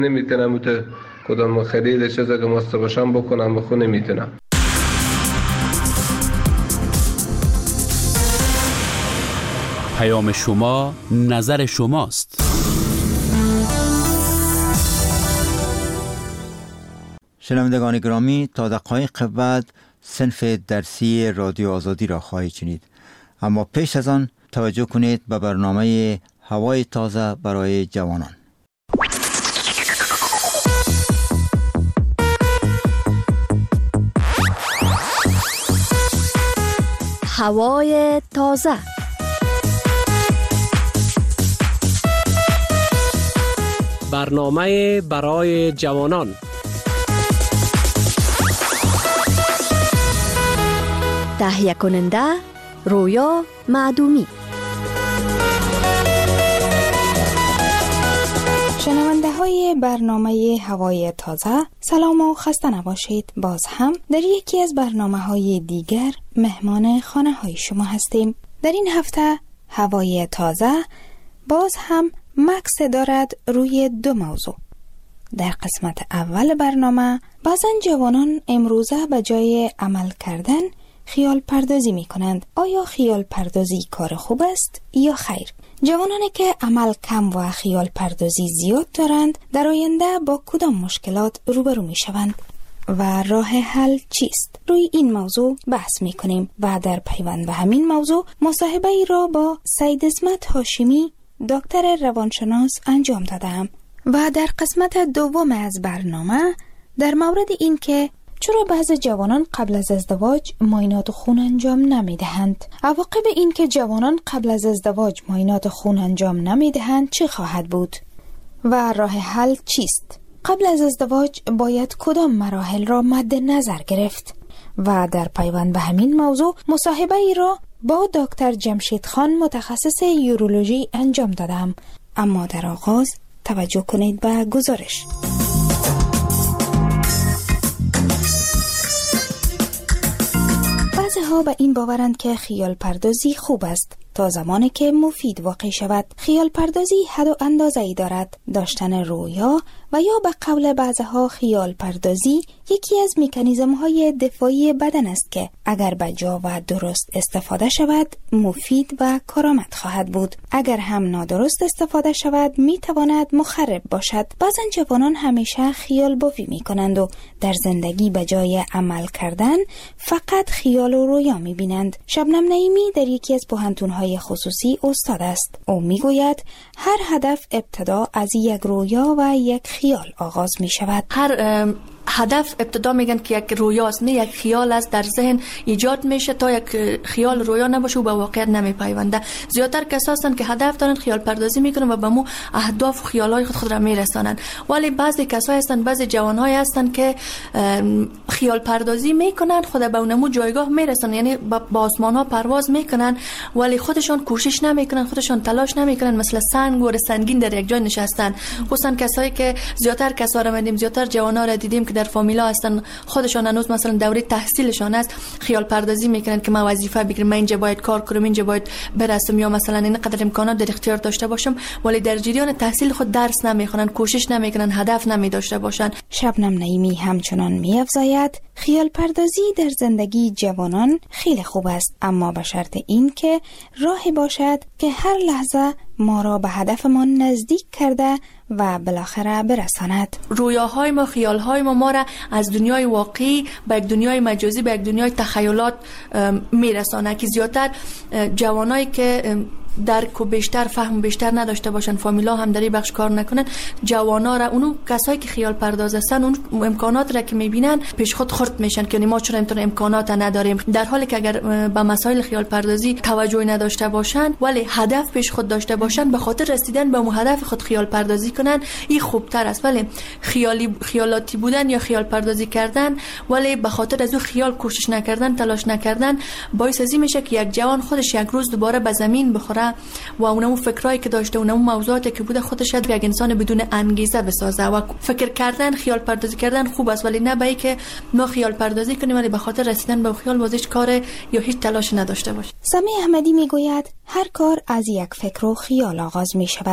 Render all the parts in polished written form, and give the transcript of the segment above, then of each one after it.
نمیتونم کدام خرید چیزا که مست باشم بکنم بخو نمیتونم. پیام شما نظر شماست. شنوندگان گرامی، تا دقایق بعد صنف درسی رادیو آزادی را خواهید شنید، اما پیش از آن توجه کنید به برنامه هوای تازه برای جوانان. هوای تازه. برنامه برای جوانان. تهیه کننده رویا معدومی. شنونده های برنامه هوای تازه، سلام و خسته نباشید. باز هم در یکی از برنامه های دیگر مهمان خانه های شما هستیم. در این هفته هوای تازه باز هم مکس دارد روی دو موضوع. در قسمت اول برنامه بعضن جوانان امروزه به جای عمل کردن خیال پردازی می کنند. آیا خیال پردازی کار خوب است یا خیر؟ جوانانی که عمل کم و خیال پردازی زیاد دارند در آینده با کدام مشکلات روبرو می شوند و راه حل چیست؟ روی این موضوع بحث می کنیم و در پیوند به همین موضوع مصاحبه ای را با سید اسمت هاشمی دکتر روانشناس انجام دادم و در قسمت دوم از برنامه در مورد این که چرا بعض جوانان قبل از ازدواج معاینات خون انجام نمی دهند؟ عواقب این که جوانان قبل از ازدواج معاینات خون انجام نمی دهند چه خواهد بود؟ و راه حل چیست؟ قبل از ازدواج باید کدام مراحل را مد نظر گرفت؟ و در پیوند به همین موضوع مصاحبه ای را با دکتر جمشید خان متخصص یورولوژی انجام دادم. اما در آغاز توجه کنید به گزارش. بعضی‌ها به این باورند که خیال پردازی خوب است تا زمانی که مفید واقع شود. خیال پردازی حد و اندازه‌ای دارد. داشتن رویا و یا به قول بعضی‌ها خیال پردازی یکی از مکانیزم‌های دفاعی بدن است که اگر به جا و درست استفاده شود مفید و کارآمد خواهد بود. اگر هم نادرست استفاده شود می‌تواند مخرب باشد. بعضن جوانان همیشه خیال بافی می‌کنند و در زندگی به جای عمل کردن فقط خیال و رویا می‌بینند. شبنم نعیمی در یکی از پوهنتون‌های خصوصی استاد است. او میگوید هر هدف ابتدا از یک رویا و یک خیال آغاز می شود. هر هدف ابتدا میگن که یک رویاست، نه یک خیال است در ذهن ایجاد میشه. تا یک خیال رویا نباشه و به واقعیت نمیپیونده. زیادتر کسایی هستند که هدف دارن خیال پردازی میکنن و به مو اهداف و خیالای خود را میرسانن. ولی بعضی کسایی هستند، بعضی جوانهای هستند که خیال پردازی میکنن، خود به اونمو جایگاه میرسن، یعنی با آسمان ها پرواز میکنن ولی خودشون کوشش نمیکنن، خودشون تلاش نمیکنن، مثل سنگ و سنگین در یک جای نشستن. خصوصا کسایی که زیادتر کسا را دیدیم، زیادتر جوانا را دیدیم که در فامیلا هستن، خودشون هنوز مثلا دوره تحصیلشان است، خیال پردازی میکنن که من وظیفه بگیرم، من اینجا باید کار کنم، اینجا باید برسم، یا مثلا اینقدر امکانات در اختیار داشته باشم، ولی در جریان تحصیل خود درس نمیخونن، کوشش نمیکنن، هدف نمیداشته باشن. شبنم نعیمی همچنان میافزاید خیال پردازی در زندگی جوانان خیلی خوب است، اما به شرط این که راهی باشد که هر لحظه ما را به هدفمان نزدیک کرده و بالاخره برساند. رویاهای ما، خیالهای ما را از دنیای واقعی به یک دنیای مجازی، به یک دنیای تخیلات میرسانه که زیادتر جوانایی که درک و بیشتر فهم بیشتر نداشته باشن، فامیلا هم در این بخش کار نکنن، جوانا را، اونو کسایی که خیال پرداز هستن، اون امکانات را که میبینن پیش خود خرد میشن که ما چرا اینطور امکانات نداریم، در حالی که اگر به مسائل خیال پردازی توجه نداشته باشن ولی هدف پیش خود داشته باشن، به خاطر رسیدن به اون هدف خود خیال پردازی کنن، این خوبتر است. ولی خیالاتی بودن یا خیال پردازی کردن ولی به خاطر از اون خیال کوشش نکردن، تلاش نکردن، باعث ازی میشه که یک جوان خودش یک روز دوباره به زمین بخوره و اونمو فکرایی که داشته، اونمو موضوعاتی که بوده خودش یک انسان بدون انگیزه بسازه. و فکر کردن، خیال پردازی کردن خوب است، ولی نه به اینکه که ما خیال پردازی کنیم ولی به خاطر رسیدن به خیال هیچ کار یا هیچ تلاش نداشته باشیم. سمیع احمدی میگوید هر کار از یک فکر و خیال آغاز می شود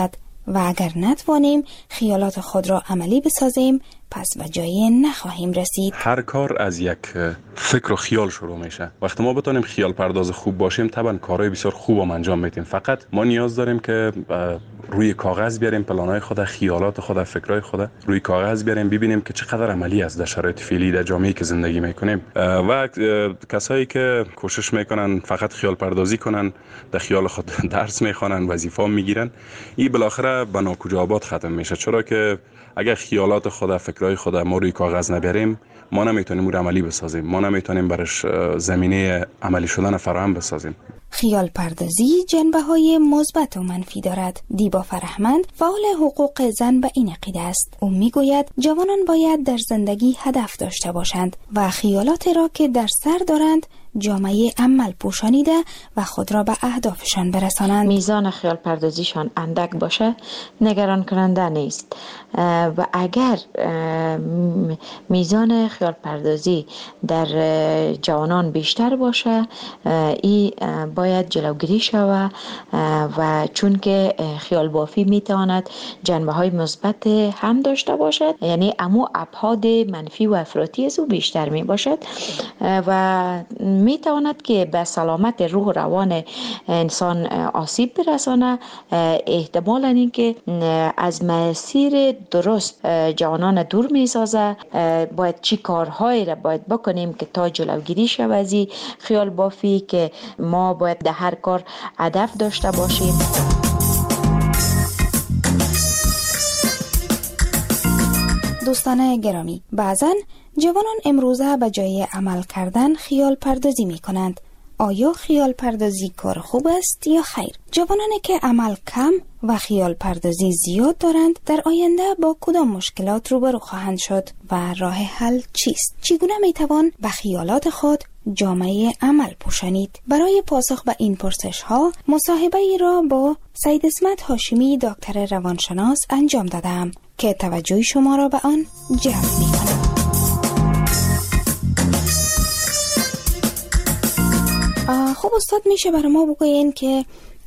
و اگر نتوانیم خیالات خود را عملی بسازیم پس به جایی نخواهیم رسید. هر کار از یک فکر و خیال شروع میشه. وقتی ما بتونیم خیال پرداز خوب باشیم طبعا کارهای بسیار خوب هم انجام میدیم. فقط ما نیاز داریم که روی کاغذ بیاریم پلانهای خود، خیالات خود، فکرهای خود روی کاغذ بیاریم، ببینیم که چقدر عملی است در شرایط فعلی در جامعه‌ای که زندگی میکنیم. و کسایی که کوشش میکنن فقط خیال پردازی کنن، در خیال خود درس میخوانن، وظیفه میگیرن، این بالاخره به ناکجا آباد ختم میشه. چرا که اگر خیالات خود، فکرهای خود ما روی کاغذ نبریم، ما نمیتونیم اون عملی بسازیم، ما نمیتونیم برش زمینه عملی شدن فراهم بسازیم. خیال پردازی جنبه‌های مثبت و منفی دارد. دیبا فرهمند فعال حقوق زن به این عقیده است. او میگوید جوانان باید در زندگی هدف داشته باشند و خیالات را که در سر دارند جامعه عمل پوشانیده و خود را به اهدافشان برسانند. میزان خیال پردازیشان اندک باشه نگران کننده نیست و اگر میزان خیال پردازی در جوانان بیشتر باشه این باید جلوگیری شود و چون که خیال بافی میتواند جنبه های مثبت هم داشته باشد، یعنی امو ابعاد منفی و افراطی از او بیشتر می باشد و می تواند که به سلامت روح و روان انسان آسیب برسانه. احتمالاً این که از مسیر درست جوانان دور می سازه. باید چی کارهایی را باید بکنیم که تا جلوگیری شود از این خیال بافی، که ما باید در هر کار هدف داشته باشیم. دوستان گرامی، بعضن جوانان امروزه به جای عمل کردن خیال پردازی می کنند. آیا خیال پردازی کار خوب است یا خیر؟ جوانانی که عمل کم و خیال پردازی زیاد دارند در آینده با کدام مشکلات روبرو خواهند شد و راه حل چیست؟ چگونه می توان به خیالات خود جامعه عمل پوشانید؟ برای پاسخ به این پرسش ها مصاحبه ای را با سید اسمت هاشمی دکتر روانشناس انجام دادم که توجه شما را به آن جلب می کنم. خب استاد، میشه برای ما بگوین که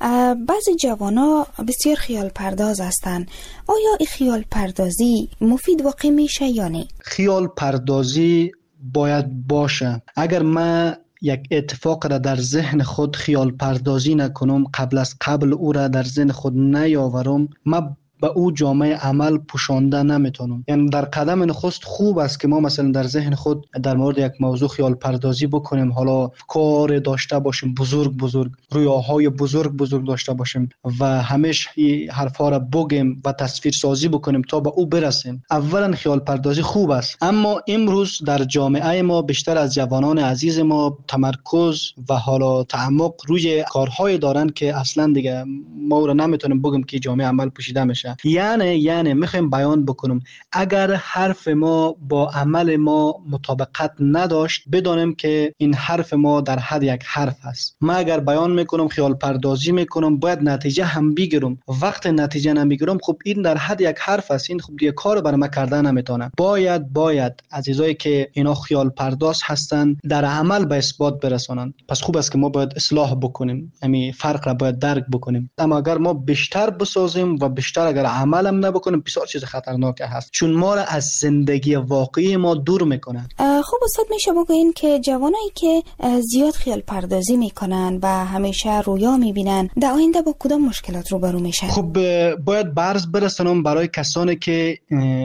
بعضی جوانا بسیار خیال پرداز هستند. آیا این خیال پردازی مفید واقع میشه یا نه؟ خیال پردازی باید باشه. اگر من یک اتفاق را در ذهن خود خیال پردازی نکنم، قبل او را در ذهن خود نیاورم، من به او جامعه عمل پوشانده نمیتونم. یعنی در قدم نخست خوب است که ما مثلا در ذهن خود در مورد یک موضوع خیال پردازی بکنیم، حالا کار داشته باشیم بزرگ، رویاهای بزرگ داشته باشیم و همیشه حرفا را بگیم و تصویر سازی بکنیم تا به او برسیم. اولا خیال پردازی خوب است، اما امروز در جامعه ما بیشتر از جوانان عزیز ما تمرکز و حالا تعمق روی کارهای دارن که اصلا دیگه ما را نمیتونیم بگیم که جامعه عمل پوشیده میشه. یعنی میخوایم بیان بکنم اگر حرف ما با عمل ما مطابقت نداشت، بدانیم که این حرف ما در حد یک حرف است. من اگر بیان میکنم، خیال پردازی میکنم، باید نتیجه هم بگیرم. وقت نتیجه نمیگیرم، خب این در حد یک حرف است، این خب دیگه کار برای من کردن نمیتونه. باید عزیزایی که اینا خیال پرداز هستن در عمل به اثبات برسانن. پس خوب است که ما باید اصلاح بکنیم، همین فرق را باید درک بکنیم. اما اگر ما بیشتر بسازیم و بیشتر اگر عملم نبکنیم، بسیار چیز خطرناک هست، چون ما را از زندگی واقعی ما دور میکنه. خب استاد، میشه بگوین که جوانایی که زیاد خیال پردازی میکنن و همیشه رویا میبینن در آینده با کدام مشکلات روبرو میشن؟ خب باید برز برسونم برای کسانی که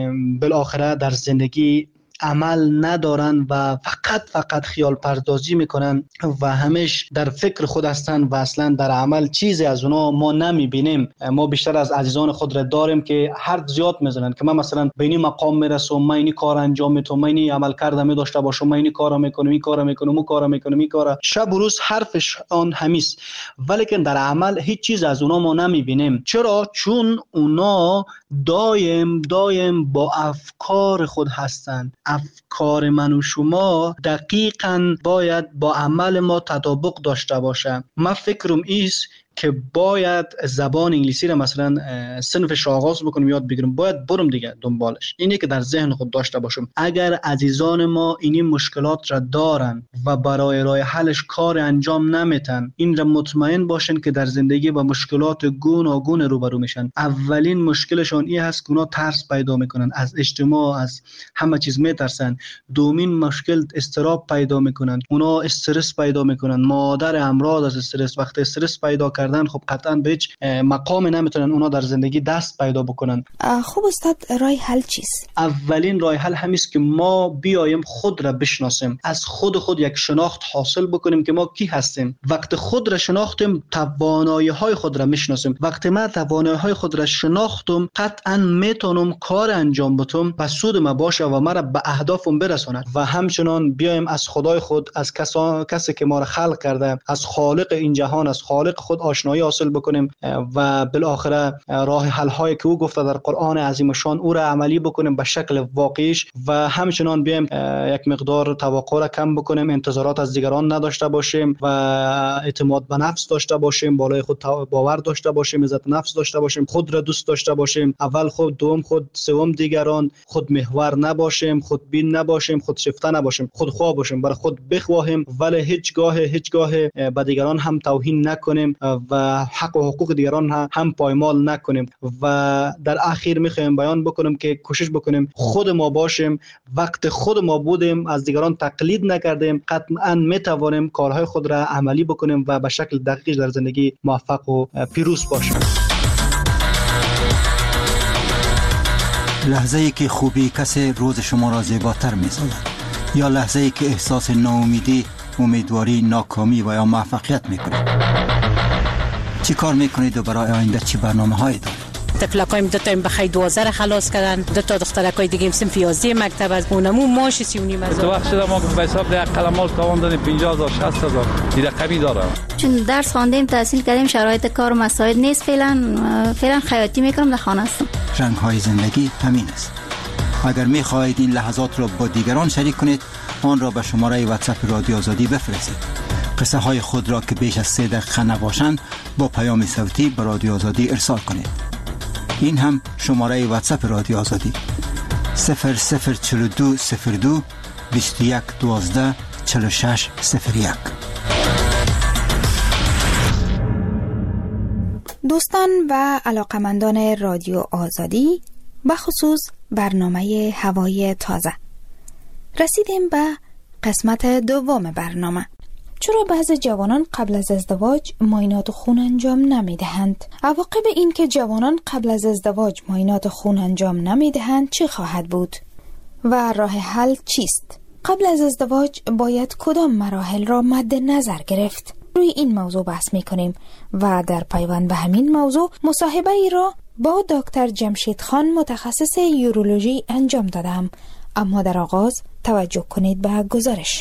بالاخره در زندگی عمل ندارن و فقط خیال پردازی میکنن و همیشه در فکر خود هستن و اصلا در عمل چیزی از اونا ما نمیبینیم. ما بیشتر از عزیزان خود را داریم که حرف زیاد میزنن که من مثلا به این مقام میرسم، من این کار انجام میدم، من این عمل کردم داشته باشم، من این کارا میکنم، این کارا میکنم، اون کارا میکنم، این کارا، شب و روز حرفش آن همیست، ولی که در عمل هیچ چیز از اونا ما نمیبینیم. چرا؟ چون اونا دایم با افکار خود هستند. افکار من و شما دقیقاً باید با عمل ما تطابق داشته باشه. من فکرم ایست که باید زبان انگلیسی را مثلا صنفش آغاز بکنم یاد بگیرم، باید برم دیگه دنبالش. اینی که در ذهن خود داشته باشم. اگر عزیزان ما این مشکلات را دارن و برای راه حلش کار انجام نمیتن، این را مطمئن باشن که در زندگی با مشکلات گوناگون روبرو میشن. اولین مشکلشون این هست که اونا ترس پیدا میکنن از اجتماع، از همه چیز میترسن. دومین مشکل استراب پیدا میکنن، اونا استرس پیدا میکنن، مادر امراض از استرس. وقتی استرس پیدا کردن خب قطعا به هیچ مقام نمیتونن اونا در زندگی دست پیدا بکنن. خب استاد، راه حل چیست؟ اولین راه حل همیست که ما بیایم خود را بشناسیم، از خود یک شناخت حاصل بکنیم که ما کی هستیم. وقتی خود را شناختیم توانایی‌های خود را میشناسیم. وقتی من توانایی‌های خود را شناختم قطعا میتونم کار انجام بدم و سود ما باشه و مرا به اهدافم برساند. و همچنان بیایم از خدای خود، از کسی که ما را خلق کرده، از خالق این جهان، از خالق خود آشنایی حاصل بکنیم و بالاخره راه حل هایی که او گفته در قرآن عظیم شان او را عملی بکنیم به شکل واقعیش. و همچنان بیایم یک مقدار توقع را کم بکنیم، انتظارات از دیگران نداشته باشیم و اعتماد به نفس داشته باشیم، بالای خود باور داشته باشیم، عزت نفس داشته باشیم، خود را دوست داشته باشیم. اول خود، دوم خود، سوم دیگران. خود محور نباشیم، خود بین نباشیم، خود شیفته نباشیم، خود خواه باشیم، برای خود بخواهیم ولی هیچگاه به دیگران هم توهین نکنیم و حق و حقوق دیگران هم پایمال نکنیم. و در اخیر میخوایم بیان بکنم که کوشش بکنیم خود ما باشیم. وقت خود ما بودیم، از دیگران تقلید نکردیم، قطعا میتوانیم کارهای خود را عملی بکنیم و به شکل دقیق در زندگی موفق و پیروز باشیم. لحظه ای که خوبی کسی روز شما را زیباتر می‌سازد یا لحظه ای که احساس ناامیدی، امیدواری، ناکامی و یا موفقیت میکنید؟ چی کار میکنید و برای آینده چی برنامه‌هایی دارید؟ تفلقایم دو تا بخیر 12 خلاص کردن، دو تا دخترکای دیگه صنف 11 مکتب از اونمو ماش 39 هزار. تو وقت شده ما به حساب ده قلمال تاوان دادیم 50000 60000 این رقمی داره. چون درس خواندیم، تحصیل کردیم، شرایط کار مساعد نیست. فعلا خیاطی میکنم، در خانه هستم. رنگ‌های زندگی همین است. اگر می‌خواهید این لحظات را با دیگران شریک کنید، آن را به شماره واتساپ رادیو آزادی بفرستید. قصه های خود را که بیش از 3 دقیقه نباشند با پیام صوتی به رادیو آزادی ارسال کنید. این هم شماره واتساپ رادیو آزادی 004202 2112 4601. دوستان و علاقمندان رادیو آزادی، بخصوص برنامه هوای تازه، رسیدیم به قسمت دوم برنامه. چرا بعضی جوانان قبل از ازدواج معاینات خون انجام نمیدهند؟ عواقب این که جوانان قبل از ازدواج معاینات خون انجام نمیدهند چه خواهد بود؟ و راه حل چیست؟ قبل از ازدواج باید کدام مراحل را مد نظر گرفت؟ روی این موضوع بحث میکنیم و در پیوند به همین موضوع مصاحبه ای را با دکتر جمشید خان متخصص یورولوژی انجام دادم. اما در آغاز توجه کنید به گزارش.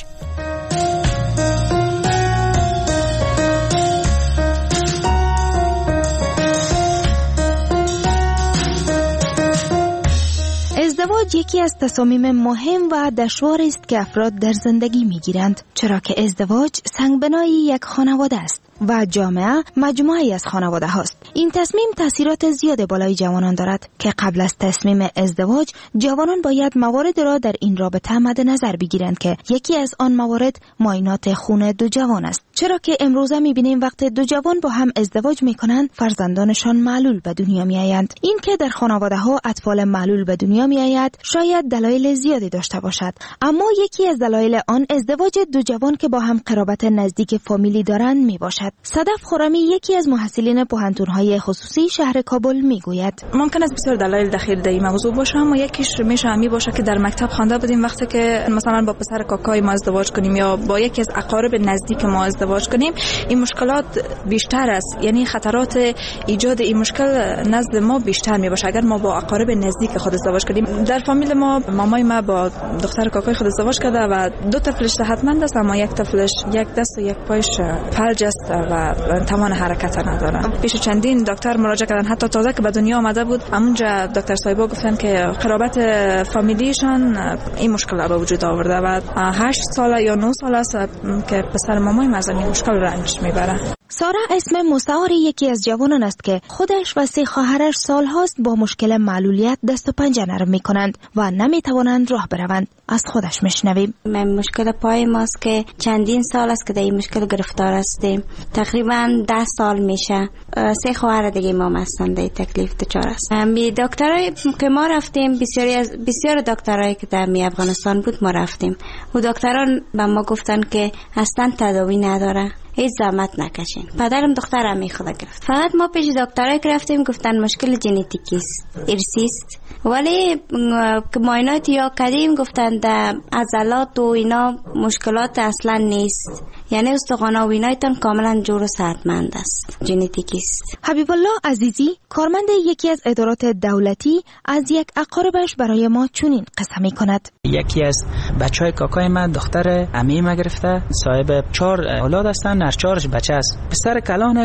ازدواج یکی از تصامیم مهم و دشوار است که افراد در زندگی میگیرند، چرا که ازدواج سنگبنای یک خانواده است و جامعه مجموعه‌ای از خانواده هاست. این تصمیم تاثیرات زیاد بالای جوانان دارد که قبل از تصمیم ازدواج جوانان باید موارد را در این رابطه مد نظر بگیرند که یکی از آن موارد معاینات خون دو جوان است، چرا که امروزه می‌بینیم وقتی دو جوان با هم ازدواج می‌کنند فرزندانشان معلول به دنیا می‌آیند. این که در خانواده‌ها اطفال معلول به دنیا می‌آید شاید دلایل زیادی داشته باشد، اما یکی از دلایل آن ازدواج دو جوان که با هم قرابت نزدیک فامیلی دارند میباشد. صدف خرمی یکی از محصلین پوهنتون‌های خصوصی شهر کابل میگوید ممکن است بسیار دلایل دخیل در این موضوع باشه، اما یکیش میشه می باشه که در مکتب خوانده بودیم وقتی که مثلا با پسر کاکای ما ازدواج کنیم یا با یکی از اقارب نزدیک ما ازدواج کنیم، این مشکلات بیشتر است، یعنی خطرات ایجاد این مشکل نزد ما بیشتر می باشه اگر ما با اقارب نزدیک خود ازدواج کنیم. در فامیل ما مامای ما با دختر کاکای خود ازدواج کرده و دو طفلش صحتمند است، اما یک طفلش یک دست و یک پایش فلج است و توان حرکت نداره. پیش چندین دکتر مراجعه کردن، حتی تازه که به دنیا آمده بود همونجا دکتر صاحبا گفتن که قرابت فامیلیشان این مشکل به وجود آورده و 8 سال یا 9 سال است که پسر مامای ما از این مشکل رنج میبره. سارا اسم مستعار یکی از جوانان است که خودش و 3 خواهرش سالهاست با مشکل معلولیت دست و پنجه نرم می کنند و نمی توانند راه بروند. از خودش میشنویم. مشکل پای ماست که چندین سال است که در این مشکل گرفتار هستیم. تقریبا 10 سال میشه. 3 خواهر دیگه ما هستند در تکلیف دچار است. می دکترای که ما رفتیم، بسیار دکترایی که در افغانستان بود ما رفتیم. و دکتران به ما گفتن که اصلا تداوی نداره. هیچ زحمت نکشین. پدرم دخترم میخواد گرفت. فقط ما پیش دکترای که رفتیم گفتن مشکل ژنتیکی است، ارثی است. ولی که معاینات یا کردیم گفتن در عضلات و اینا مشکلات اصلا نیست. یعنی استخوان و اینایتان کاملا جور و صحتمند است. ژنتیکی است. حبیب الله عزیزی کارمند یکی از ادارات دولتی از یک اقاربش برای ما چنین قصه می‌کند. یکی از بچهای کاکای من دختر عمه ما گرفته، صاحب 4 اولاد هستن، هر 4 بچه است. پسر کلان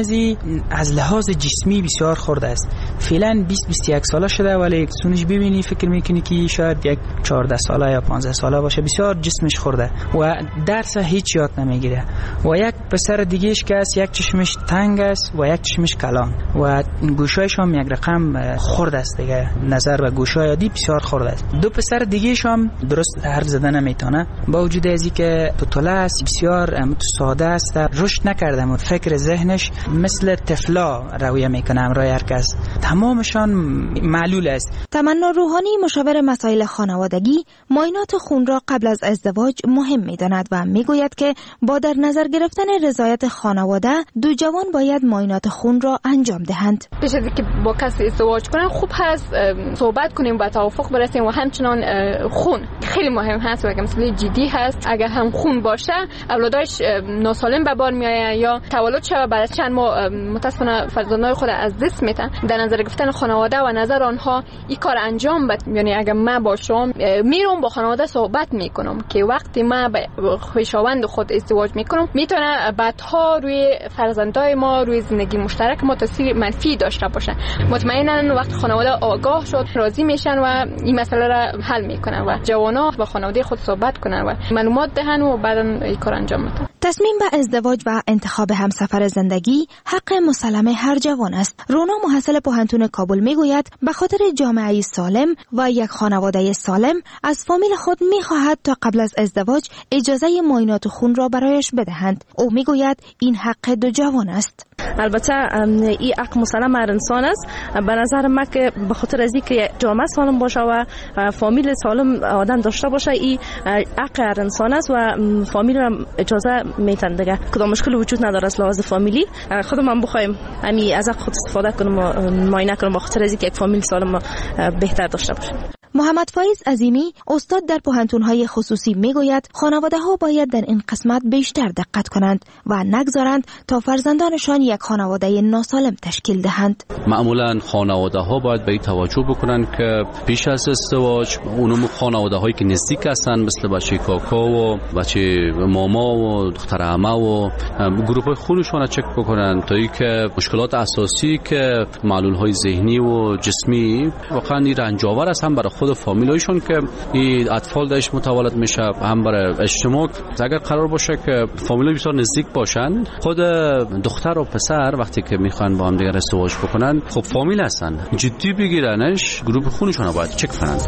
از لحاظ جسمی بسیار خرد است. فعلا 20-21 ساله شده ولی سونش ببینی فکر میکنی که شاید یک 14 ساله یا 15 ساله باشه. بسیار جسمش خورده و درس هیچ یاد نمیگیره. و یک پسر دیگهش که است، یک چشمش تنگ است و یک چشمش کلان و گوشایش هم یک رقم خرد است دیگه. نظر و گوشای عادی بسیار خرد است. 2 پسر دیگهش هم درست حرف زدن نمیتونه، با وجود از اینکه طفل است بسیار ساده است، رشد نکرده و فکر ذهنش مثل طفلا رویه میکنه همراه هر کس. تمامشان معلول است. تمنا روحانی مشاور مسائل خانوادگی معاینات خون را قبل از ازدواج مهم میداند و میگوید که با در نظر گرفتن رضایت خانواده 2 جوان باید معاینات خون را انجام دهند. پیش از اینکه با کسی ازدواج کنن خوب هست صحبت کنیم و توافق برسیم و همچنان خون خیلی مهم هست و اگه مسئله جدی هست اگر هم خون باشه اولادش ناسالم به بار میآید یا تولد شود بعد از چند ماه متاسفانه فرزندان خود از دست میدن. در نظر گرفتن خانواده و نظر آنها این کار انجام بده. یعنی اگر من باشم میرم با خانواده صحبت میکنم که وقتی من با خویشاوند خود ازدواج میکنم میتونه بعدها روی فرزندای ما روی زندگی مشترک ما تاثیر منفی داشته باشه. مطمئنا وقتی خانواده آگاه شد راضی میشن و این مسئله را حل میکنن و جوانا با خانواده خود صحبت کنن و معلومات دهن و بعدا این کار انجام بدن. تصمیم به ازدواج و انتخاب همسفر زندگی حق مسلم هر جوان است. رونا محصل پوهنتون کابل میگوید به خاطر جامعه سالم و یک خانواده سالم از فامیل خود میخواهد تا قبل از ازدواج اجازه معاینات خون را برایش بدهند. او میگوید این حق 2 جوان است. البته این حق مسلم هر انسان است. به نظر من که به خاطر از اینکه جامعه سالم باشه و فامیل سالم آدم داشته باشه این حق هر انسان است و فامیل را اجازه میتن دیگه. کدام مشکل وجود نداره از لحاظ فامیلی. خودم بخوایم همین از خود استفاده کنم و معاینه کنم به خاطر از اینکه یک فامیل سالم بهتر داشته باشه. محمد فایز عظیمی استاد در پوهنتون‌های خصوصی میگوید خانواده‌ها باید در این قسمت بیشتر دقت کنند و نگذارند تا فرزندانشان یک خانواده ناسالم تشکیل دهند. معمولا خانواده‌ها باید به این توجه بکنند که پیش از ازدواج اونم خانواده‌هایی که نزدیک هستند مثل بچه کاکا و بچه ماما و دختر عمه و گروه‌های خونشون چک بکنند تا اینکه مشکلات اساسی که معلول‌های ذهنی و جسمی واقعا رنجاور است هم برای خود فامیلایشون که این اطفال درش متولد میشه هم برای اجتماع. اگر قرار باشه که فامیلای بسیار نزدیک باشن خود دختر و پسر وقتی که میخوان با هم دیگر ازدواج بکنن خب فامیل هستن جدی بگیرنش گروه خونشون رو باید چک کنن.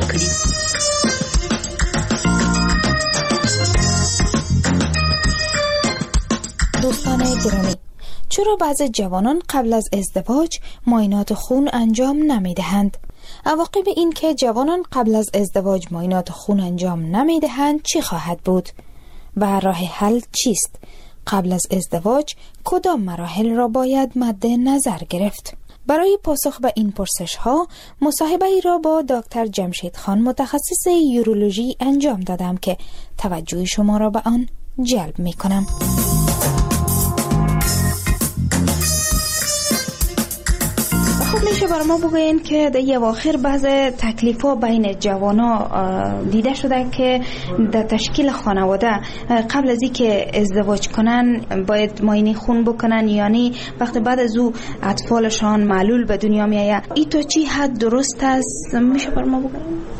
دوستان گرامی چرا بعضی جوانان قبل از ازدواج معاینات خون انجام نمیدهند؟ عواقب این که جوانان قبل از ازدواج معاینات خون انجام نمیدهند چی خواهد بود؟ و راه حل چیست؟ قبل از ازدواج کدام مراحل را باید مد نظر گرفت؟ برای پاسخ به این پرسش ها مصاحبه ای را با دکتر جمشید خان متخصص یورولوژی انجام دادم که توجه شما را به آن جلب می کنم. خب میشه برای ما بگوین که در اواخر بعض تکلیف‌ها بین جوانا دیده شده که در تشکیل خانواده قبل از اینکه ازدواج کنن باید معاینه خون بکنن، یعنی وقتی بعد از او اطفالشان معلول به دنیا میآید. این تا چی حد درست است؟ میشه برای ما بگوین؟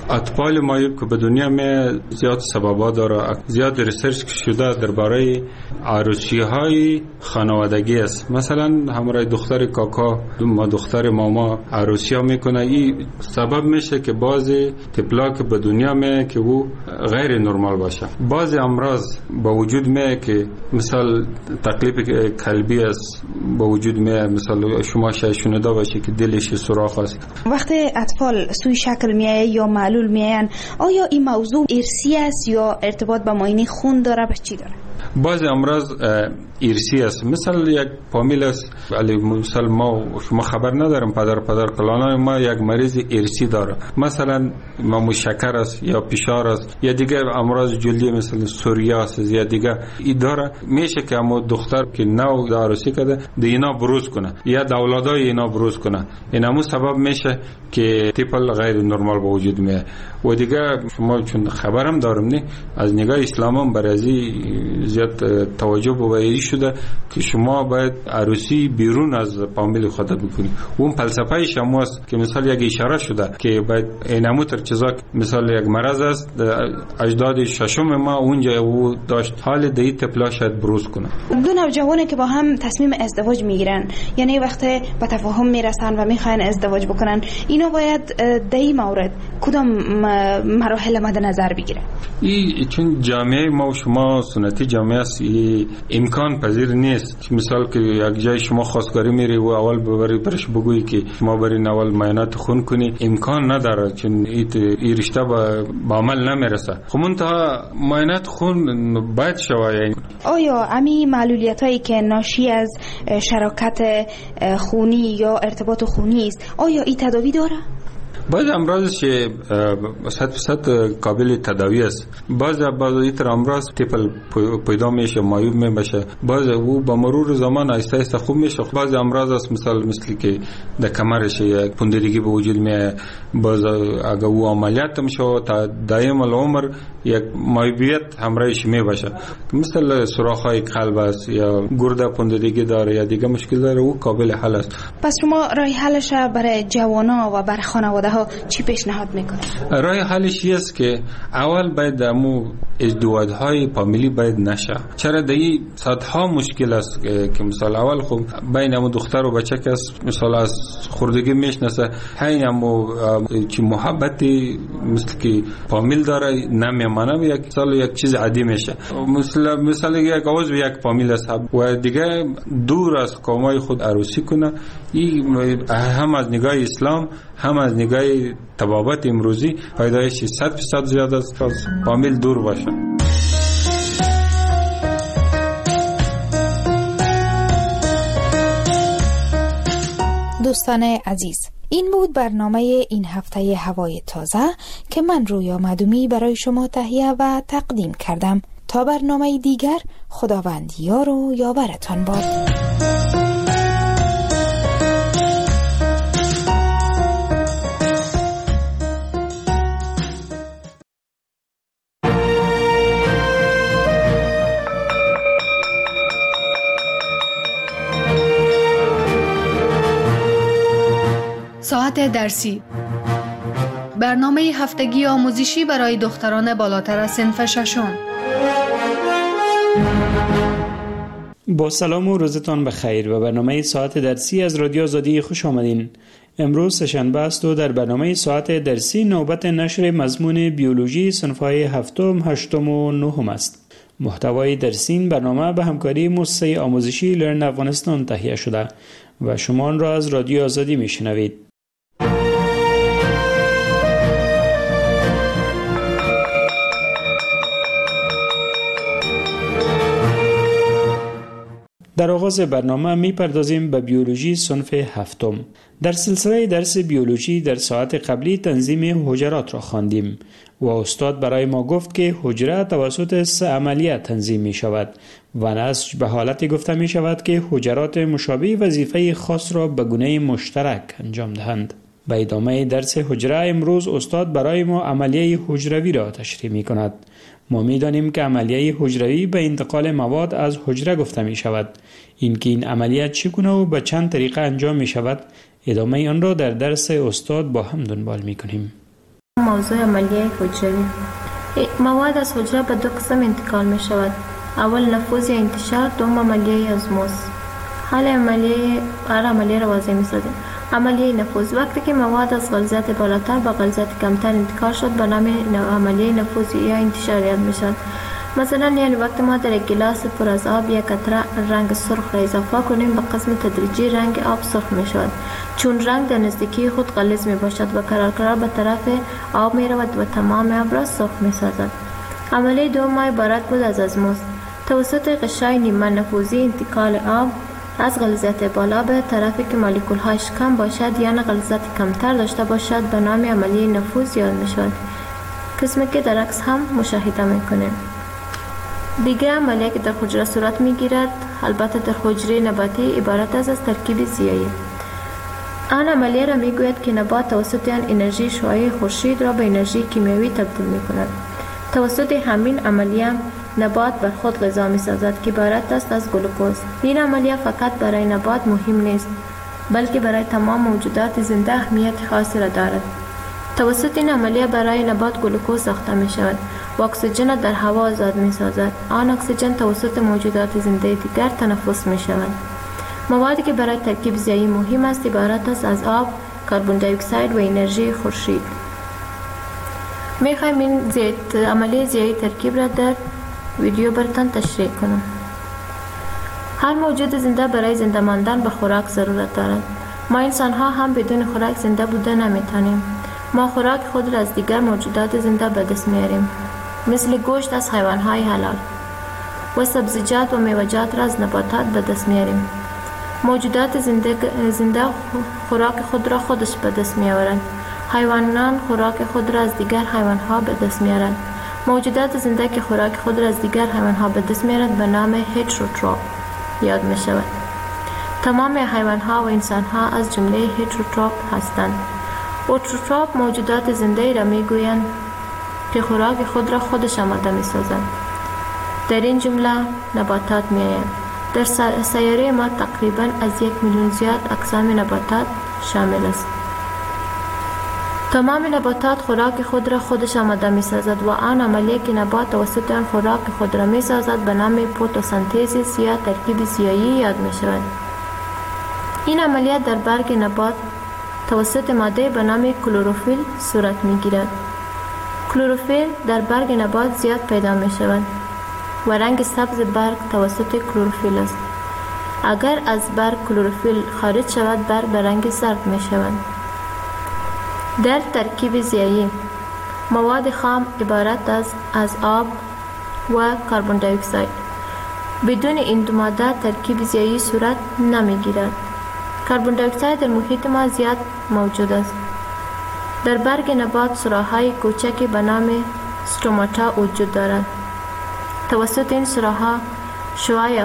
اطفال مایوب که به دنیا می زیاد سببا داره، زیاد ریسرچ شده درباره عروسی های خانوادگی است. مثلا همراه دختر کاکا ما دختر ماما عروسی ها میکنه، این سبب میشه که بعضی طفلا که به دنیا می که او غیر نرمال باشه. بعضی امراض با وجود می که مثال تکلیف قلبی است با وجود می، مثلا شما شنیده باشه که دلش سوراخ است. وقتی اطفال سوی شکل میایه یا معلول میاین، آیا این موضوع ارثی است یا ارتباط با معاینه خون داره، به چی داره؟ بعضی امراض ارثی است. مثل یک فامیل است، ولی مثلا ما شما خبر ندارم پدر کلانای ما یک مریض ارثی داره، مثلا ما شکر است یا فشار است یا دیگه امراض جلدی مثل سوریاس یا دیگه این داره. میشه که اما دختر که نو عروسی کرده اینا بروز کنه یا اولادای اینا بروز کنه، این همون سبب میشه که طفل غیر نرمال به وجود میاد. و دیگه شما چون خبرم دارم نه از نگاه اسلام هم برای زیاد توجه بویری شده که شما باید عروسی بیرون از فامیل خود بکنید. اون فلسفه شما است که مثلا یک اشاره شده که باید اینمو تر چیزا مثلا یک مرض است اجداد ششم ما اونجا او داشت، حال دی طفلا شاید بروز کنه. دو نوجوانی که با هم تصمیم ازدواج میگیرن، یعنی وقتی به تفاهم میرسن و میخواین ازدواج بکنن، اینا باید دی مورد کدام مراحل مد نظر بگیره؟ این چون جامعه ما و شما سنتی جامعه است، امکان پذیر نیست. مثال که یک جای شما خواستگاری میری و اول ببری برش بگویی که شما برین اول معاینات خون کنی، امکان نداره، چون این رشته با عمل نمیرسه. خب منتها معاینات خون باید شوه. یعنی آیا امی معلولیت هایی که ناشی از شراکت خونی یا ارتباط خونی است، آیا این تداوی داره؟ بعض امراض که 100% قابل تداوی است. بعض این امراض طفل پیدا میشه معیوب میشه، بعض او با مرور زمان آهسته آهسته خوب میشه. بعض امراض است مثل که در کمرش یک پوندگی به وجود میاد، باز اگه او عملیات میشه تا دائم العمر یک معیوبیت همراهش میباشه، مثل سوراخ‌های قلب است یا گرده پوندگی داره یا دیگه مشکل داره، او قابل حل است. پس شما راه حلش برای جوانا و برای خانواده ها چی پیشنهاد میکنه؟ راه حلش است که اول باید امو ازدواج‌های فامیلی باید نشه. چرا دی صدها مشکل است که مثلا اول خب بین امو دختر و بچه که مثلا از خوردگی میشناسه، همین امو که محبتی مثل که فامیل داره نمیمانه، یک سال یک چیز عادی میشه. مثلا یک عضو یک فامیل است و دیگه دور از قومای خود عروسی کنه. این هم از نگاه اسلام هم از نگاه طبابت امروزی پیدایش 100% زیاد است از فامیل دور باشه. دوستان عزیز، این بود برنامه این هفته هوای تازه که من رویا معدومی برای شما تهیه و تقدیم کردم. تا برنامه دیگر، خداوند یار و یاورتان باد. ساعت درسی، برنامه هفتگی آموزشی برای دختران بالاتر از صنف ششم. با سلام و روزتان بخیر و برنامه ساعت درسی از رادیو آزادی خوش آمدین. امروز سه‌شنبه است و در برنامه ساعت درسی نوبت نشر مضمون بیولوژی صنف‌های هفتم، هشتم و نهم است. محتوای درسی این برنامه به همکاری مؤسسه آموزشی لرن افغانستان تهیه شده و شما آن را از رادیو آزادی میشنوید. در آغاز برنامه میپردازیم به بیولوژی صنف هفتم. در سلسله درس بیولوژی در ساعت قبلی تنظیم حجرات را خواندیم و استاد برای ما گفت که حجره توسط 3 عملیه تنظیم می شود و نسج به حالتی گفته می شود که حجرات مشابه وظیفه خاص را به گونه مشترک انجام دهند. به ادامه درس حجره امروز استاد برای ما عملیه حجروی را تشریح می کند. ما می دانیم که عملیه حجروی به انتقال مواد از حجره گفته می شود. اینکه این عملیه چگونه و به چند طریقه انجام می شود، ادامه آن را در درس استاد با هم دنبال می کنیم. موضوع عملیه حجروی. مواد از حجره به دو قسم انتقال می شود. اول نفوذ یا انتشار، دوم عملیه ازموز. حال هر عملیه را واضح می سازیم. عملیه نفوذ: وقتی که مواد از غلظت بالاتر به غلظت کمتر انتقال شد به نام عملیه نفوذ یا انتشار یاد می شود. مثلا یعنی وقتی ما در یک گلاس پر از آب یک قطره رنگ سرخ را اضافه کنیم به قسم تدریجی رنگ آب سرخ می شود، چون رنگ در نزدیکی خود غلیظ می باشد و قرار به طرف آب می رود و تمام آب را سرخ می سازد. عملیه دوم عبارت بود از ازموز. توسط غشای نیمه نفوذی انتقال آب از غلظت بالا به طرفی که مولکول هایش کم باشد یا غلظت کمتر داشته باشد به نام عملیه نفوذ یاد می شود، قسمی که در عکس هم مشاهده می کنیم. دیگر عملیه که در حجره صورت می گیرد، البته در حجره نباتی، عبارت از ترکیب ضیایی. آن عملیه را می گوید که نبات توسط آن انرژی شعاعی خورشید را به انرژی کیمیایی تبدیل می کند. توسط همین عملیه نبات بر خود غذا می سازد که عبارت است از گلوکوز. این عملیه فقط برای نبات مهم نیست، بلکه برای تمام موجودات زنده اهمیت خاصی را دارد. توسط این عملیه برای نبات گلوکوز ساخته می شود و اکسیژن در هوا آزاد می سازد. آن اکسیژن توسط موجودات زنده دیگر تنفس می شود. موادی که برای ترکیب ضیایی مهم است عبارت است از آب، کربن دی اکساید و انرژی خورشید. می خواهیم این عملیه ضیایی ترکیب را در ویدیو براتان تشریح کنم. هر موجود زنده برای زنده ماندن به خوراک ضرورت دارد. ما انسان ها هم بدون خوراک زنده بوده نمی توانیم. ما خوراک خود را از دیگر موجودات زنده به دست میاریم، مثل گوشت از حیوان های حلال و سبزیجات و میوه‌جات را از نباتات به دست میاریم. موجودات زنده خوراک خود را خودش به دست میآورند. حیوانان خوراک خود را از دیگر حیوان ها به دست میارند. موجودات زنده که خوراک خود را از دیگر حیوان ها به دست میارند به نام هتروتروف یاد می شود. تمام حیوان ها و انسان ها از جمله هتروتروف هستند. اوتروتروف موجودات زنده را می گویند که خوراک خود را خودش آماده می سازند. در این جمله نباتات می آیند. در سیاره ما تقریبا از 1 میلیون زیاد اقسام نباتات شامل است. تمام نباتات خوراک خود را خودش آماده می سازد و آن عملیه که نبات توسط آن خوراک خود را می سازد به نام فتوسنتز یا ترکیب ضیایی یاد می شود. این عملیات در برگ نبات توسط ماده به نام کلروفیل صورت می گیرد. کلروفیل در برگ نبات زیاد پیدا می شود و رنگ سبز برگ توسط کلروفیل است. اگر از برگ کلروفیل خارج شود برگ به رنگ زرد می شود. در ترکیب ضیایی مواد خام عبارت از آب و کربن دی اکساید. بدون این دو ماده ترکیب ضیایی صورت نمی گیرد. کربن دی اکساید در محیط ما زیاد موجود است. در برگ نبات سوراخ‌های کوچکی به نام استوماتا وجود دارد. توسط این سوراخ‌ها شعاع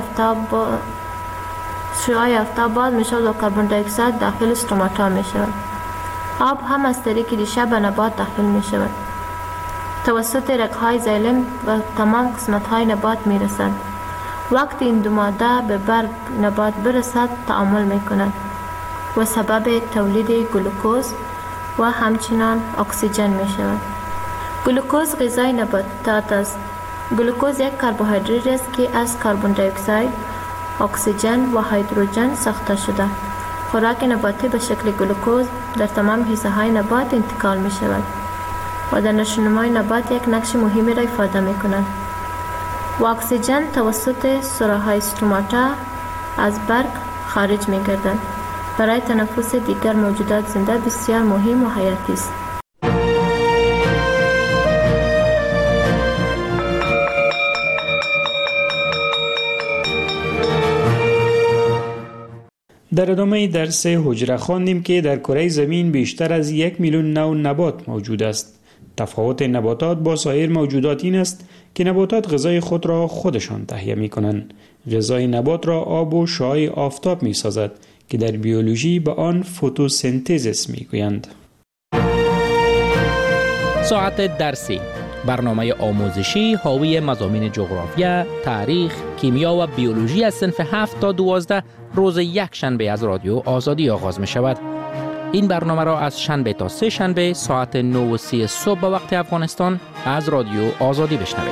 آفتاب باز می شود و کربن دی اکساید داخل استوماتا می شود. آب هم از طریق ریشه به نبات داخل می شود. توسط رگ‌های زایلم و تمام قسمت‌های نبات می رسد. وقتی این دو ماده به برگ نبات برسد تعامل می کند و سبب تولید گلوکوز و همچنان اکسیژن می شود. گلوکوز غذای نباتات است. گلوکوز یک کربوهیدرات است که از کربن دی اکساید، اکسیژن و هیدروژن ساخته شده. خوراک نباتی به شکل گلوکوز در تمام حصه های نبات انتقال می شود و در نشونمای نبات یک نقش مهمی را ایفاده می کند. و اکسیژن توسط سوراخ‌های استوماتا از برگ خارج می گردد. برای تنفس دیگر موجودات زنده بسیار مهم و حیاتی است. در ادامه درس حجره خواندیم که در کره زمین بیشتر از 1 میلیون نوع نبات موجود است. تفاوت نباتات با سایر موجودات این است که نباتات غذای خود را خودشان تهیه می کنند. غذای نبات را آب و شعاع آفتاب می سازد که در بیولوژی به آن فتوسنتز می گویند. ساعت درسی، برنامه آموزشی حاوی مضامین جغرافیا، تاریخ، کیمیا و بیولوژی از صنف 7 تا 12 روز یک شنبه از رادیو آزادی آغاز می شود. این برنامه را از شنبه تا سه شنبه ساعت 9:30 صبح به وقت افغانستان از رادیو آزادی بشنوید.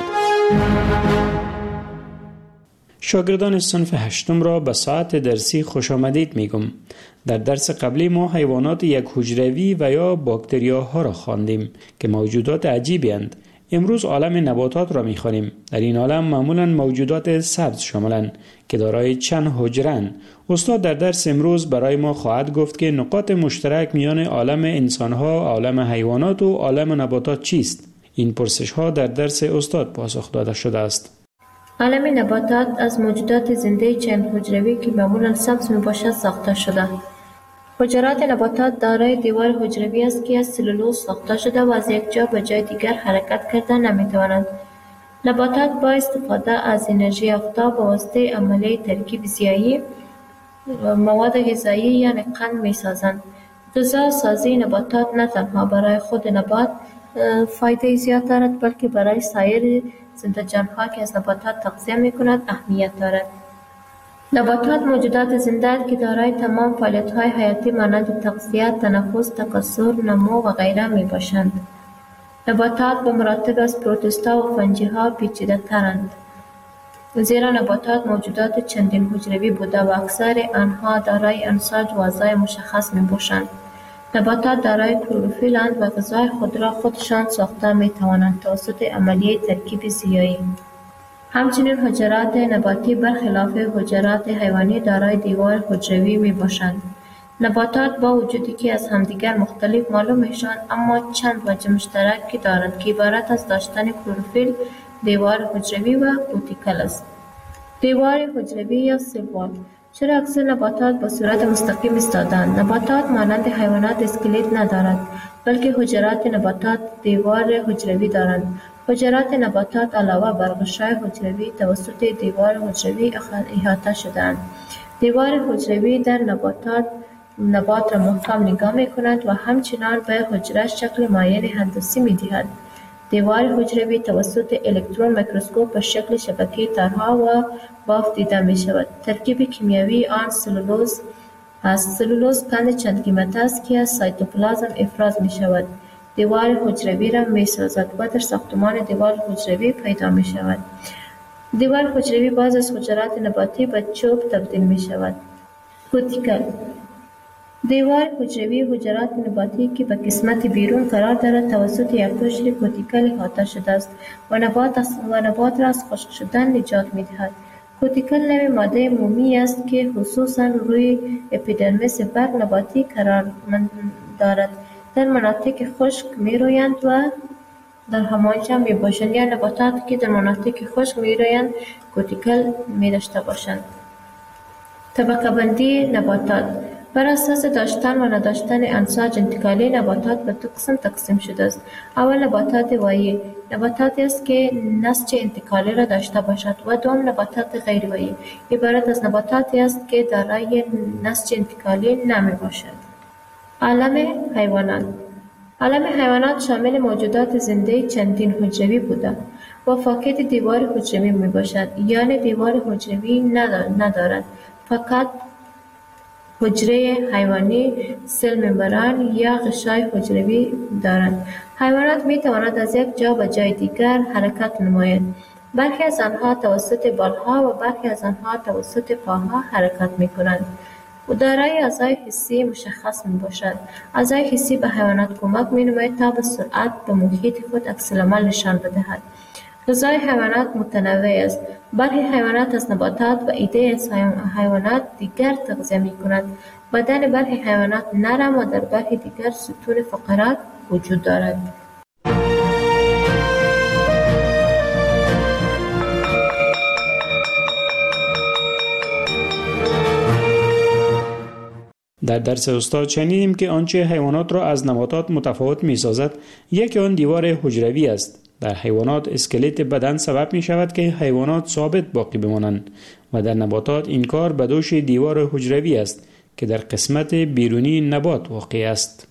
شاگردان صنف هشتم را به ساعت درسی خوش آمدید میگم. در درس قبلی ما حیوانات یک حجروی و یا باکتریاها را خواندیم که موجودات عجیبی اند. امروز عالم نباتات را میخوانیم. در این عالم معمولا موجودات سبز شاملند که دارای چند حجره‌اند. استاد در درس امروز برای ما خواهد گفت که نقاط مشترک میان عالم انسانها، عالم حیوانات و عالم نباتات چیست؟ این پرسش ها در درس استاد پاسخ داده شده است. عالم نباتات از موجودات زنده چند حجروی که معمولا سبز میباشد ساخته شده. حجرات نباتات دارای دیوار حجروی است که از سلولوز ساخته شده و از یک جا به جای دیگر حرکت کردن نمیتوانند. نباتات با استفاده از انرژی آفتاب به واسطه عملیه ترکیب ضیایی مواد غذایی یعنی قند میسازند. غذا سازی نباتات نه تنها برای خود نبات فایده زیاد دارد بلکه برای سایر زنده جانها که از نباتات تغذیه میکند اهمیت دارد. نباتات موجودات زنده که دارای تمام فعالیت‌های حیاتی مانند تغذیه، تنفس، تکثر، نمو و غیره میباشند. نباتات به مراتب از پروتوستا و فنجی‌ها پیچیده‌ترند. زیرا نباتات موجودات چندین حجروی بوده و اکثر آنها دارای انساج و اعضای مشخص میباشند. نباتات دارای کلروفیل اند و غذای خود را خودشان ساخته میتوانند توسط عملیه ترکیب ضیایی. همچنین حجرات نباتی برخلاف حجرات حیوانی دارای دیوار حجروی میباشند. نباتات با وجودی که از همدیگر مختلف معلوم میشوند اما چند وجه مشترک دارند که عبارت از داشتن کلروفیل، دیوار حجروی و کوتیکل است. دیوار حجروی یا سلول. چرا اکثر نباتات به صورت مستقیم ایستاده‌اند؟ نباتات مانند حیوانات اسکلت ندارد بلکه حجرات نباتات دیوار حجروی دارند. حجرات نباتات علاوه بر غشای حجروی توسط دیوار حجروی احاطه شده‌اند. دیوار حجروی در نبات را محکم نگاه می‌کند و همچنان به حجره شکل معین هندسی می‌دهد. دیوار حجروی توسط الکترون میکروسکوپ به شکل شبکه تارها و بافت دیده می‌شود. ترکیب کیمیایی آن سلولوز است. سلولوز قند چند قیمت است که از سایتوپلازم افراز می‌شود. دیوار حجروی را می‌سازد و در ساختمان دیوار حجروی پیدا می‌شود. دیوار حجروی باز از حجرات نباتی به چوب تبدیل می‌شود. کوتیکل. دیوار حجروی حجرات نباتی که به قسمت بیرون قرار دارد توسط یک قشر کوتیکل احاطه شده است و نبات را از خشک شدن نجات می‌دهد. کوتیکل نوع ماده مومی است که خصوصاً روی اپیدرمیس برگ نباتی قرار دارد. در مناطق خشک می‌رویند و در همانجا میباشند یا نباتاتی که در مناطق خشک می‌رویند کوتیکل می‌داشته باشند. طبقه بندی نباتات بر اساس داشتن و نداشتن انساج انتقالی نباتات به دو قسم تقسیم شده است. اول نباتات وایی، نباتاتی است که نسج انتقالی را داشته باشد و دوم نباتات غیر وایی، عبارت از نباتاتی است که دارای نسج انتقالی نمی باشد. عالم حیوانات. عالم حیوانات شامل موجودات زنده چندین حجروی بوده و فاقد دیوار حجروی می باشد، یعنی دیوار حجروی ندارد، فقط حجره حیوانی، سل ممبران یا غشای حجروی دارند. حیوانات می توانند از یک جا به جای دیگر حرکت نمایند. برخی از آنها توسط بالها و برخی از آنها توسط پاها حرکت می کنند. و دارای اعضای حسی مشخص می باشد. اعضای حسی به حیوانات کمک می نماید تا به سرعت به محیط خود عکس‌العمل نشان بدهد. غذای حیوانات متنوع است. برخی حیوانات از نباتات و عده از حیوانات دیگر تغذیه می کنند. بدن برخی حیوانات نرم و در برخی دیگر ستون فقرات وجود دارد. در درس استاد شنیدیم که آنچه حیوانات را از نباتات متفاوت می سازد یکی آن دیوار حجروی است. در حیوانات اسکلت بدن سبب می شود که حیوانات ثابت باقی بمانند و در نباتات این کار به دوش دیوار حجروی است که در قسمت بیرونی نبات واقع است.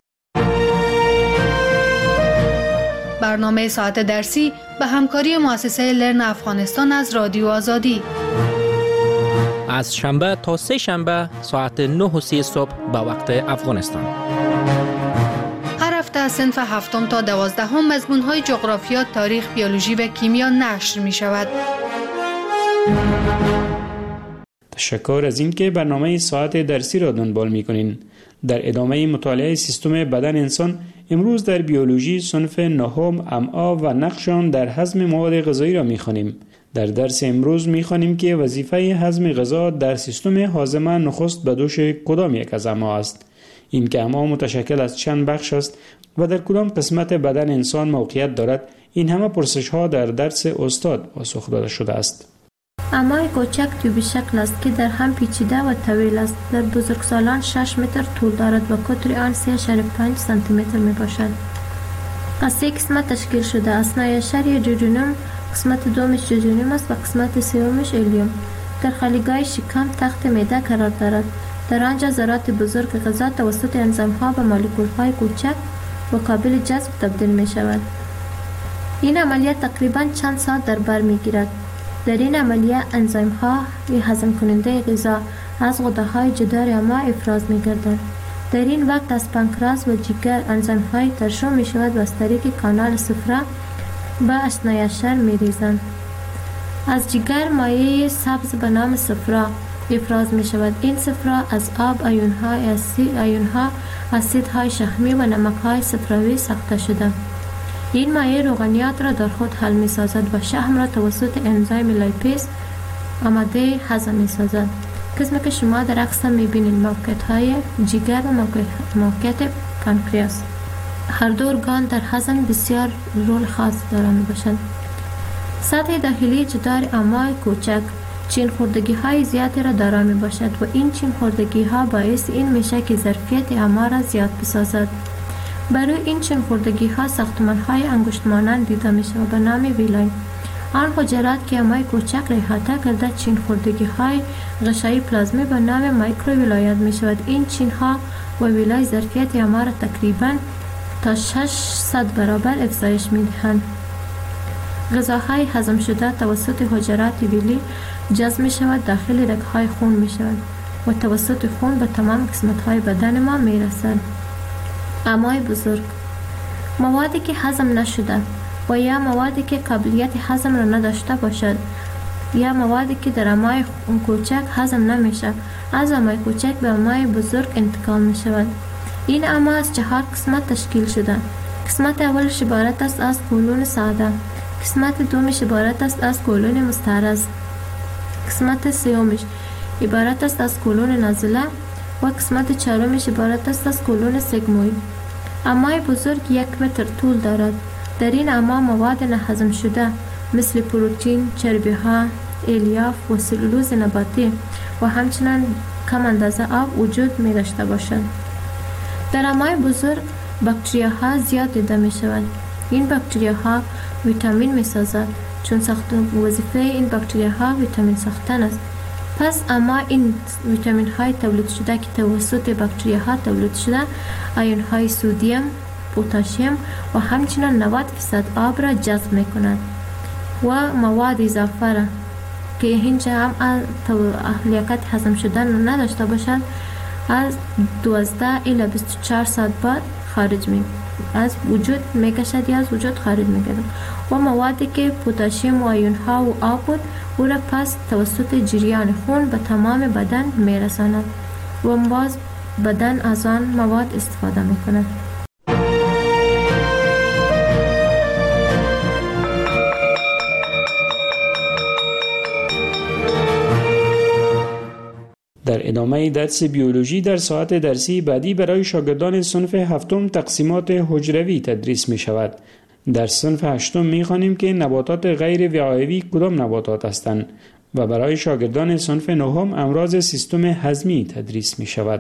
برنامه ساعت درسی به همکاری مؤسسه لرن افغانستان از رادیو آزادی از شنبه تا سه شنبه ساعت 9:30 صبح به وقت افغانستان. از صنف 7 تا 12 مضمون‌های جغرافیا، تاریخ، بیولوژی و کیمیا نشر می شود. تشکر از اینکه برنامه ساعت درسی را دنبال می‌کنین. در ادامه مطالعه سیستم بدن انسان، امروز در بیولوژی صنف نهم امعا و نقش آن در هضم مواد غذایی را می‌خوانیم. در درس امروز می‌خوانیم که وظیفه هضم غذا در سیستم هاضمه نخست به دوش کدام یک از امعا است. این که امعا متشکل از چند بخش است و در کدام قسمت بدن انسان موقعیت دارد، این همه پرسش‌ها در درس استاد پاسخ داده شده است. امعای کوچک تیوبی شکل است که در هم پیچیده و طویل است. در بزرگسالان 6 متر طول دارد و قطر آن 3.5 سانتی متر می باشد. از 3 قسمت تشکیل شده. اثنای شری جوجونوم، قسمت دومش جوجونوم است و قسمت سومش الیوم. در خالیگاه شکم تخت معده قرار دارد. در آنجا ذرات بزرگ غذا توسط انزیم‌ها و مولکول‌های کوچک و قابل جذب تبدیل می شود. این عملیات تقریباً چند ساعت در بر می گیرد. در این عملیه انزیم‌ها هضم کننده غذا از غده‌های جدار امعا افراز می‌گردند. در این وقت از پانکراس و جگر انزیم‌های ترشح می‌شود و از طریق کانال صفرا به اثنای شر می‌ریزند. از جگر مایع سبز به نام صفرا افراز می‌شود. این صفرا از آب، آیون‌ها، اسیدهای شحمی و نمک‌های صفراوی ساخته شده. این مایع روغنیات را در خود حل می سازد و شحم را توسط انزیم لایپیز آماده هضم می سازد. قسمی که شما در عکس می بینید موقعیت های جگر و موقعیت پانکریاس. هر دو ارگان در هضم بسیار رول خاص دارند می باشند. سطح داخلی جدار امعای کوچک چین خوردگی های زیادی را دارا می باشد و این چین خوردگی ها باعث این میشه که ظرفیت امعا را زیاد بسازد. برای این چین خوردگی ها ساختمان های انگشت مانند دیده می شود به نام ویلای. آن حجرات که امعای کوچک را احاطه کرده چین خوردگی های غشایی پلازمی به نام مایکرو ولایت می شود. این چین ها و ویلای ظرفیت امعا را تقریبا تا 600 برابر افزایش می دهند. غذاهای هضم شده توسط حجرات ویلی جذب می شود داخل رگهای خون می شود و توسط خون به تمام قسمت های بدن ما می رسد. امعای بزرگ، موادی که هضم نشده و یا موادی که قابلیت هضم را نداشته باشد یا موادی که در امعای کوچک هضم نمیشه از امعای کوچک به امعای بزرگ انتقال می شود. این امعا از 4 قسمت تشکیل شده. قسمت اولش عبارت است از کولون ساده، قسمت دومش عبارت است از کولون مستعرض، قسمت سومش عبارت است از کولون نازله و قسمت چهارمش عبارت است از کولون سگموید. امعای بزرگ 1 متر طول دارد. در این امعا مواد نهضم شده مثل پروتئین، چربی‌ها، الیاف و سلولوز نباتی و همچنین کم اندازه آب وجود می داشته باشد. در امعای بزرگ باکتریاها زیاد دیده می شود. این باکتریاها ویتامین می سازد چون وظیفه این باکتریاها ویتامین ساختن است. پس اما این ویتامین های تولید شده که توسط باکتریاها تولید شده آیون های سودیم، پتاسیم و همچنین 90% آب را جذب می کند و مواد اضافه را که اینجا هم لیاقت هضم شدن نداشته باشد از 12 الی 24 ساعت بعد خارج می از وجود می کشد یا از وجود خارج می گردد و موادی که پتاسیم و آیون ها و آب بود او را پس توسط جریان خون به تمام بدن می رساند و باز بدن از آن مواد استفاده می کند. در ادامه درس بیولوژی در ساعت درسی بعدی برای شاگردان صنف 7 تقسیمات حجروی تدریس می شود. در صنف 8 می خوانیم که نباتات غیر وعایوی کدام نباتات هستند و برای شاگردان صنف 9 امراض سیستم هضمی تدریس می شود.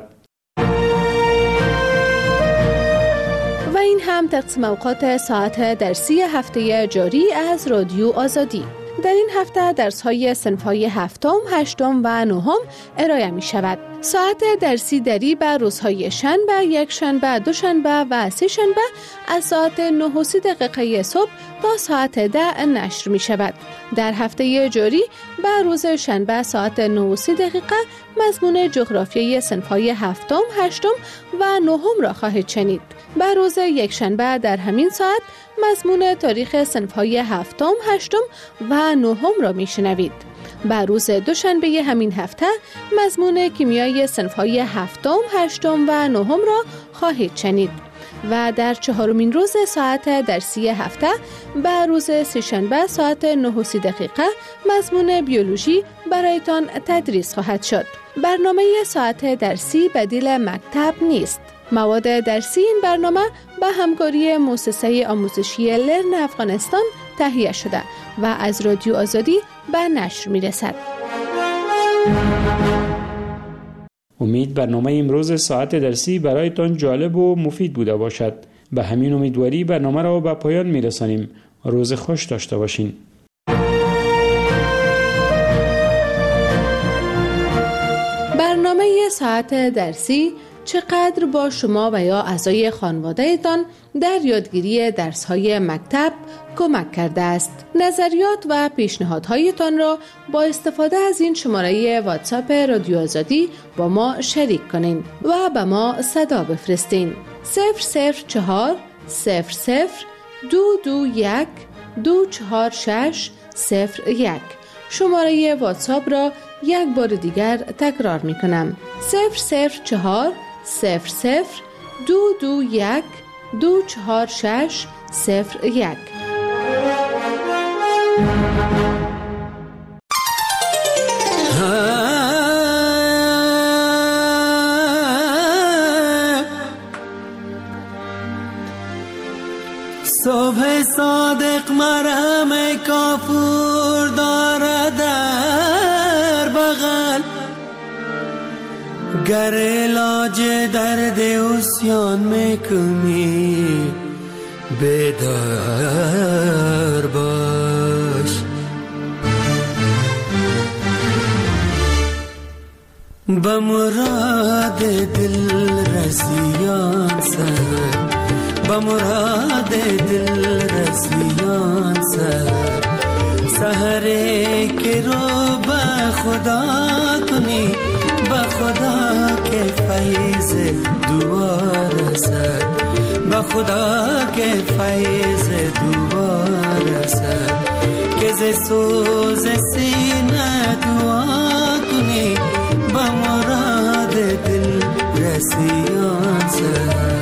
و این هم تقسیم اوقات ساعت درسی هفته جاری از رادیو آزادی. در این هفته درس‌های صنف‌های 7، 8 و 9 ارائه می‌شود. ساعت درسی دری بر روزهای شنبه، یک شنبه، دو شنبه و سه شنبه از ساعت 9:30 صبح تا ساعت 10 نشر می‌شود. در هفته جاری بر روز شنبه ساعت 9:30 مضمون جغرافیای صنف‌های 7، 8 و 9 را خواهید شنید. به روز یکشنبه در همین ساعت مضمون تاریخ صنف‌های هفتم، هشتم و نهم را میشنوید. به روز دوشنبه همین هفته مضمون کیمیای صنف‌های هفتم، هشتم و نهم را خواهید شنید و در چهارمین روز ساعت درسی هفته به روز سه‌شنبه ساعت 9:30 مضمون بیولوژی برایتان تدریس خواهد شد. برنامه ساعت درسی بدیل مکتب نیست. مواد درسی این برنامه به همکاری مؤسسه آموزشی لرن افغانستان تهیه شده و از رادیو آزادی به نشر می‌رسد. امید برنامه امروز ساعت درسی برایتان جالب و مفید بوده باشد. به همین امیدواری برنامه را به پایان می‌رسانیم. روز خوش داشته باشین. برنامه ساعت درسی چقدر با شما و یا اعضای خانواده‌تان در یادگیری درس‌های مکتب کمک کرده است. نظریات و پیشنهادهایتان را با استفاده از این شماره واتساپ رادیو آزادی با ما شریک کنین و به ما صدا بفرستین. 004 00 221 246 01. شماره واتساپ را یک بار دیگر تکرار می کنم. 004 00 221 246 01. صبح صادق مرهم کافور دارد در بغل، گر علاج درد عصیان میکنی بیدار باش. به مراد دل رسیان سر، به مراد دل رسیان سر، سحره که رو به خدا کنی، به خدا که فیض دعا رسد، به خدا که فیض دعا رسد، که ز سوز سینه دعا کنی، به مراد دل رسیان سر.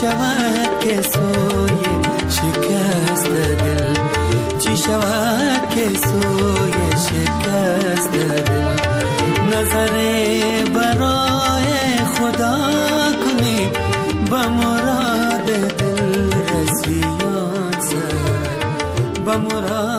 شود که سوی شکست دل، چی شود که سوی شکست دل. نظر برای خدا کنی به مراد دل رسیان سر، به مراد